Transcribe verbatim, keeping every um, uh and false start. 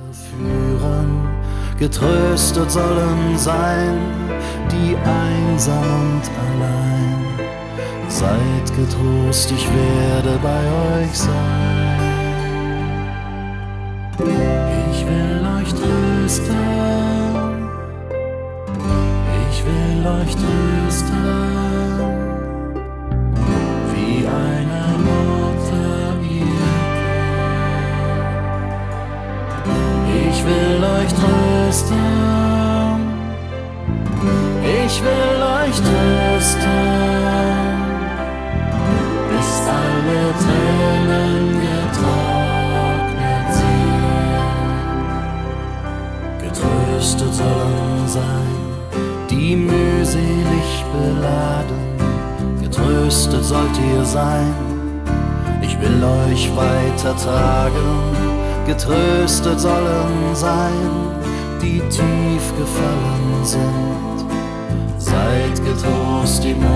führen, getröstet sollen sein, die einsam und allein. Seid getrost, ich werde bei euch sein. Ich will euch trösten, ich will euch trösten, wie eine Mutter ihr. Ich will euch trösten, ich will euch trösten, bis alle Tränen getrocknet sind. Getröstet sollen sein, die mühselig beladen, getröstet sollt ihr sein, ich will euch weitertragen. Getröstet sollen sein, die tief gefallen sind. Seid getrost, die